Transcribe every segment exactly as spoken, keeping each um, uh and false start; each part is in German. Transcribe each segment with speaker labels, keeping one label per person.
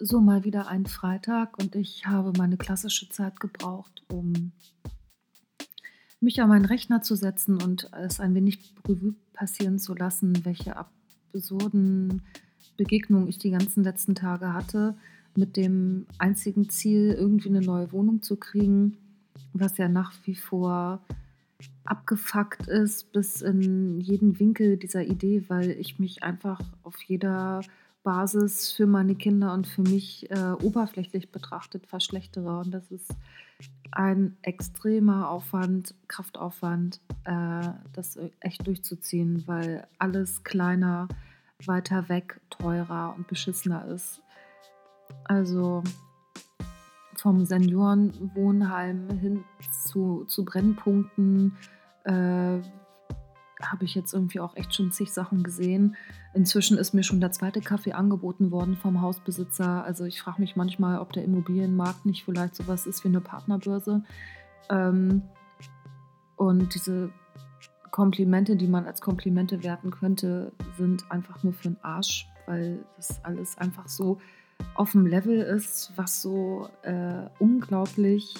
Speaker 1: so mal wieder ein Freitag und ich habe meine klassische Zeit gebraucht, um mich an meinen Rechner zu setzen und es ein wenig Revue passieren zu lassen, welche absurden Begegnungen ich die ganzen letzten Tage hatte, mit dem einzigen Ziel, irgendwie eine neue Wohnung zu kriegen, was ja nach wie vor abgefuckt ist bis in jeden Winkel dieser Idee, weil ich mich einfach auf jeder Basis für meine Kinder und für mich, äh, oberflächlich betrachtet verschlechtere. Und das ist ein extremer Aufwand, Kraftaufwand, äh, das e echt durchzuziehen, weil alles kleiner, weiter weg, teurer und beschissener ist. Also, vom Seniorenwohnheim hin zu zu Brennpunkten, äh, habe ich jetzt irgendwie auch echt schon zig Sachen gesehen. Inzwischen ist mir schon der zweite Kaffee angeboten worden vom Hausbesitzer. Also, ich frage mich manchmal, ob der Immobilienmarkt nicht vielleicht so was ist wie 'ne Partnerbörse. Ähm, und diese Komplimente, die man als Komplimente werten könnte, sind einfach nur für 'n Arsch, weil das alles einfach so auf'm Level ist, was so, äh, unglaublich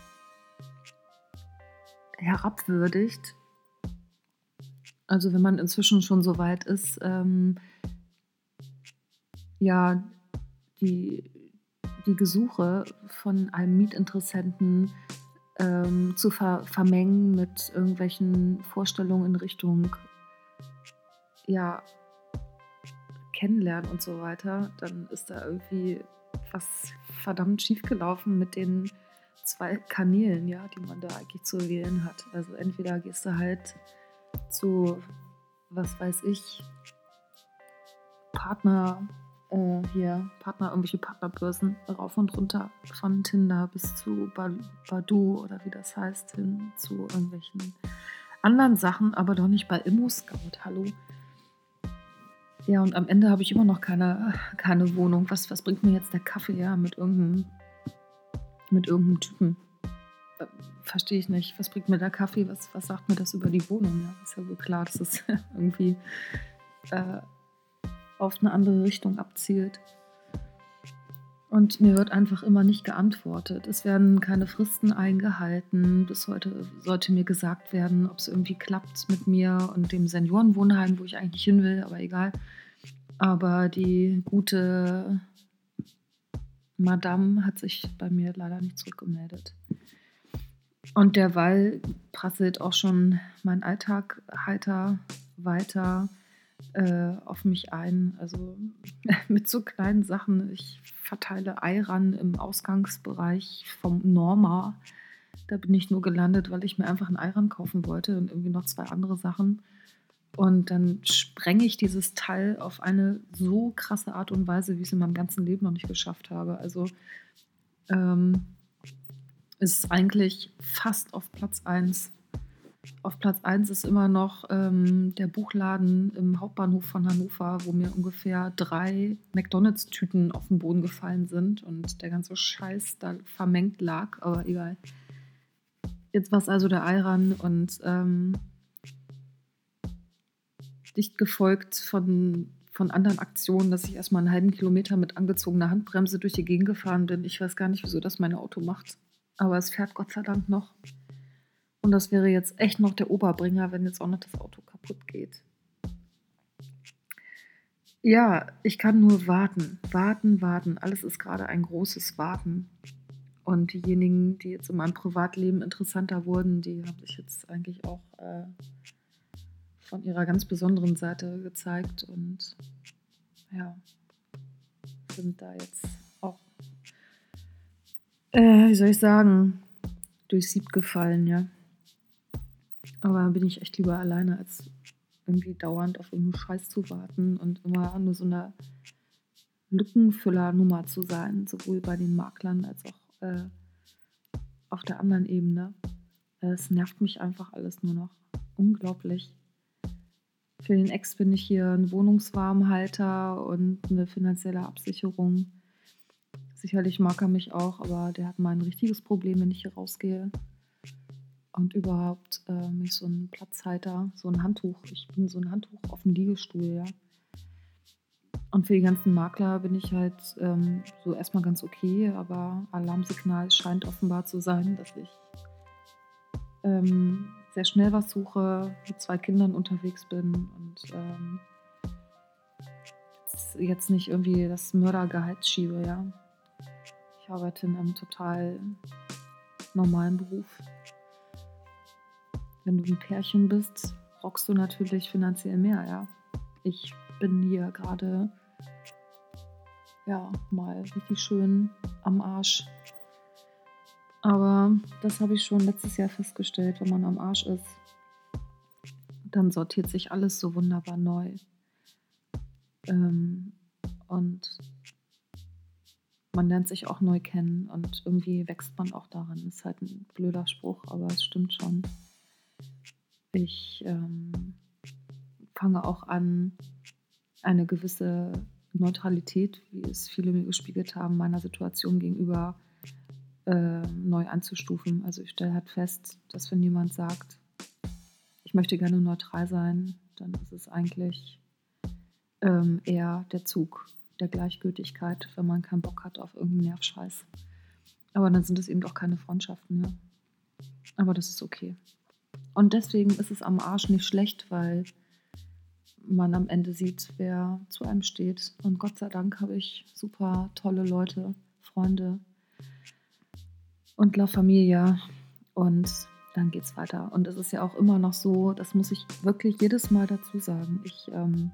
Speaker 1: herabwürdigt. Also, wenn man inzwischen schon so weit ist, ähm, ja, die die Gesuche von einem Mietinteressenten, ähm, zu ver vermengen mit irgendwelchen Vorstellungen in Richtung, ja, Kennenlernen und so weiter, dann ist da irgendwie was verdammt schiefgelaufen mit den zwei Kanälen, ja, die man da eigentlich zu wählen hat. Also, entweder gehst du halt zu, was weiß ich, Partner äh, hier Partner irgendwelche Partnerbörsen rauf und runter, von Tinder bis zu Ba Badoo oder wie das heißt, hin zu irgendwelchen anderen Sachen, aber doch nicht bei ImmoScout, hallo? Ja, und am Ende habe ich immer noch keine keine Wohnung. Was was bringt mir jetzt der Kaffee, ja, mit irgend 'nem mit irgend 'nem Typen? Äh, verstehe ich nicht. Was bringt mir der Kaffee? Was was sagt mir das über die Wohnung, ja? Ist ja wohl klar, dass es irgendwie, äh, auf 'ne andere Richtung abzielt. Und mir wird einfach immer nicht geantwortet. Es werden keine Fristen eingehalten. Bis heute sollte mir gesagt werden, ob's irgendwie klappt mit mir und dem Seniorenwohnheim, wo ich eigentlich hin will, aber egal. Aber die gute Madame hat sich bei mir leider nicht zurückgemeldet. Und derweil prasselt auch schon mein Alltag heiter weiter, äh, auf mich ein. Also, mit so kleinen Sachen. Ich verteile Ayran im Ausgangsbereich vom Norma. Da bin ich nur gelandet, weil ich mir einfach 'n Ayran kaufen wollte und irgendwie noch zwei andere Sachen. Und dann sprenge ich dieses Teil auf eine so krasse Art und Weise, wie ich's in meinem ganzen Leben noch nicht geschafft habe. Also, ähm, ist eigentlich fast auf Platz eins. Auf Platz eins ist immer noch, ähm, der Buchladen im Hauptbahnhof von Hannover, wo mir ungefähr drei McDonald's-Tüten auf 'n Boden gefallen sind und der ganze Scheiß da vermengt lag, aber egal. Jetzt war's also der Ayran und, ähm dicht gefolgt von von anderen Aktionen, dass ich erst mal 'n halben Kilometer mit angezogener Handbremse durch die Gegend gefahren bin. Ich weiß gar nicht, wieso das mein Auto macht, aber es fährt Gott sei Dank noch. Und das wäre jetzt echt noch der Oberbringer, wenn jetzt auch noch das Auto kaputt geht. Ja, ich kann nur warten, warten, warten. Alles ist grade ein großes Warten. Und diejenigen, die jetzt in meinem Privatleben interessanter wurden, die haben sich jetzt eigentlich auch, äh, von ihrer ganz besonderen Seite gezeigt und ja, sind da jetzt auch äh, wie soll ich sagen, durchs Sieb gefallen, ja. Aber dann bin ich echt lieber alleine, als irgendwie dauernd auf irgend 'n Scheiß zu warten und immer nur so 'ne Lückenfüllernummer zu sein, sowohl bei den Maklern als auch, äh, auf der anderen Ebene. Es nervt mich einfach alles nur noch. Unglaublich. Für den Ex bin ich hier 'n Wohnungswarmhalter und 'ne finanzielle Absicherung. Sicherlich mag er mich auch, aber der hat mal 'n richtiges Problem, wenn ich hier rausgehe. Und überhaupt, äh, bin ich so 'n Platzhalter, so 'n Handtuch. Ich bin so 'n Handtuch auf'm Liegestuhl, ja. Und für die ganzen Makler bin ich halt ähm, so erstmal ganz okay, aber Alarmsignal scheint offenbar zu sein, dass ich ähm, sehr schnell was suche, mit zwei Kindern unterwegs bin und ähm, jetzt, jetzt nicht irgendwie das Mördergehalt schiebe, ja. Ich arbeite in einem total normalen Beruf. Wenn du ein Pärchen bist, rockst du natürlich finanziell mehr, ja. Ich bin hier gerade ja mal richtig schön am Arsch. Aber das habe ich schon letztes Jahr festgestellt, wenn man am Arsch ist, dann sortiert sich alles so wunderbar neu. Ähm, und man lernt sich auch neu kennen und irgendwie wächst man auch daran. Ist halt ein blöder Spruch, aber es stimmt schon. Ich ähm, fange auch an, eine gewisse Neutralität, wie es viele mir gespiegelt haben, meiner Situation gegenüber äh, neu anzustufen. Also ich stelle halt fest, dass wenn jemand sagt, ich möchte gerne neutral sein, dann ist es eigentlich ähm, eher der Zug der Gleichgültigkeit, wenn man keinen Bock hat auf irgendeinen Nervscheiß. Aber dann sind es eben auch keine Freundschaften, ja. Aber das ist okay. Und deswegen ist es am Arsch nicht schlecht, weil man am Ende sieht, wer zu einem steht. Und Gott sei Dank habe ich super tolle Leute, Freunde und La Familia. Und dann geht's weiter. Und es ist ja auch immer noch so, das muss ich wirklich jedes Mal dazu sagen. Ich ähm,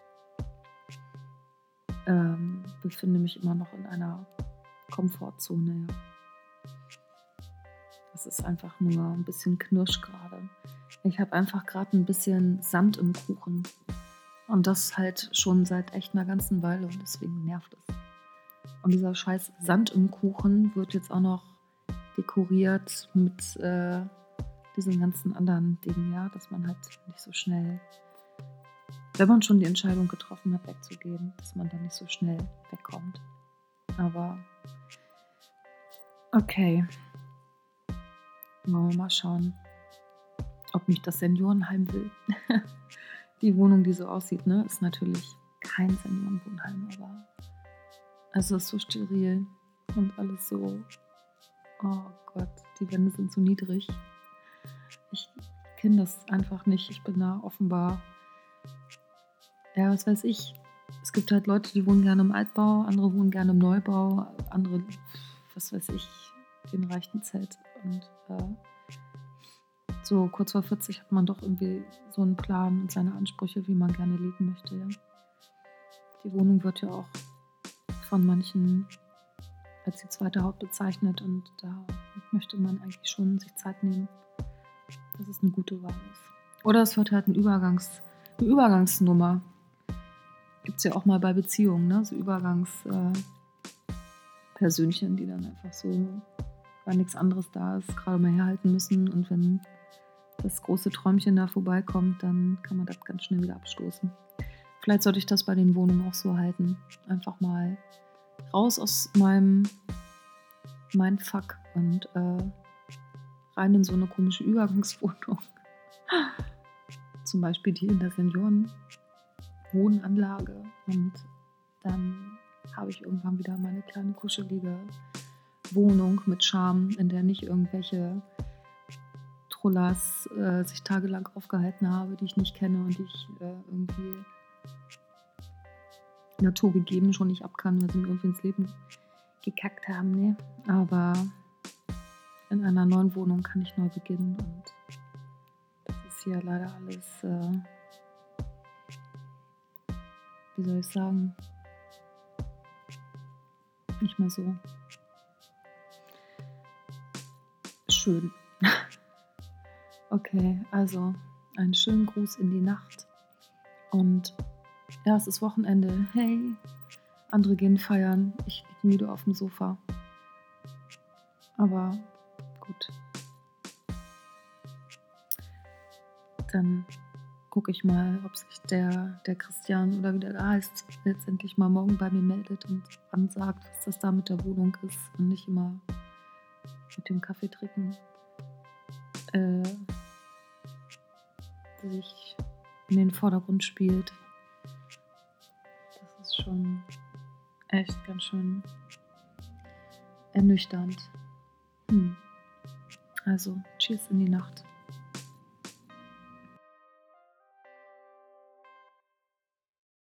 Speaker 1: ähm, befinde mich immer noch in einer Komfortzone. Ja. Das ist einfach nur ein bisschen Knirsch gerade. Ich habe einfach gerade ein bisschen Sand im Kuchen. Und das halt schon seit echt einer ganzen Weile und deswegen nervt es. Und dieser scheiß Sand im Kuchen wird jetzt auch noch dekoriert mit äh, diesen ganzen anderen Dingen, ja, dass man halt nicht so schnell, wenn man schon die Entscheidung getroffen hat, wegzugehen, dass man dann nicht so schnell wegkommt. Aber okay, wollen wir mal schauen, ob mich das Seniorenheim will. Die Wohnung, die so aussieht, ne, ist natürlich kein Seniorenwohnheim, aber also es ist so steril und alles so, oh Gott, die Wände sind so niedrig. Ich kenne das einfach nicht. Ich bin da offenbar, ja, was weiß ich. Es gibt halt Leute, die wohnen gerne im Altbau, andere wohnen gerne im Neubau, andere, was weiß ich, den reichten Zelt. Und äh, so kurz vor vierzig hat man doch irgendwie so einen Plan und seine Ansprüche, wie man gerne leben möchte. Ja. Die Wohnung wird ja auch von manchen als die zweite Haut bezeichnet und da möchte man eigentlich schon sich Zeit nehmen, dass es eine gute Wahl ist. Oder es wird halt ein Übergangs, eine Übergangsnummer. Gibt es ja auch mal bei Beziehungen, ne? So Übergangspersönchen, äh, die dann einfach so, weil nichts anderes da ist, gerade mal herhalten müssen und wenn das große Träumchen da vorbeikommt, dann kann man das ganz schnell wieder abstoßen. Vielleicht sollte ich das bei den Wohnungen auch so halten. Einfach mal raus aus meinem Mindfuck und äh, rein in so eine komische Übergangswohnung. Zum Beispiel die in der Seniorenwohnanlage. Und dann habe ich irgendwann wieder meine kleine kuschelige Wohnung mit Charme, in der nicht irgendwelche Trollas äh, sich tagelang aufgehalten habe, die ich nicht kenne und die ich äh, irgendwie naturgegeben schon nicht ab kann, weil sie mir irgendwie ins Leben gekackt haben. Ne? Aber in einer neuen Wohnung kann ich neu beginnen und das ist hier leider alles, äh, wie soll ich sagen, nicht mehr so schön. Okay, also einen schönen Gruß in die Nacht und ja, es ist Wochenende. Hey, andere gehen feiern, ich liege müde auf dem Sofa. Aber gut. Dann gucke ich mal, ob sich der, der Christian oder wie der da heißt, letztendlich mal morgen bei mir meldet und ansagt, was das da mit der Wohnung ist und nicht immer mit dem Kaffee trinken äh, sich in den Vordergrund spielt. Das ist schon echt ganz schön ernüchternd. Hm. Also, tschüss in die Nacht.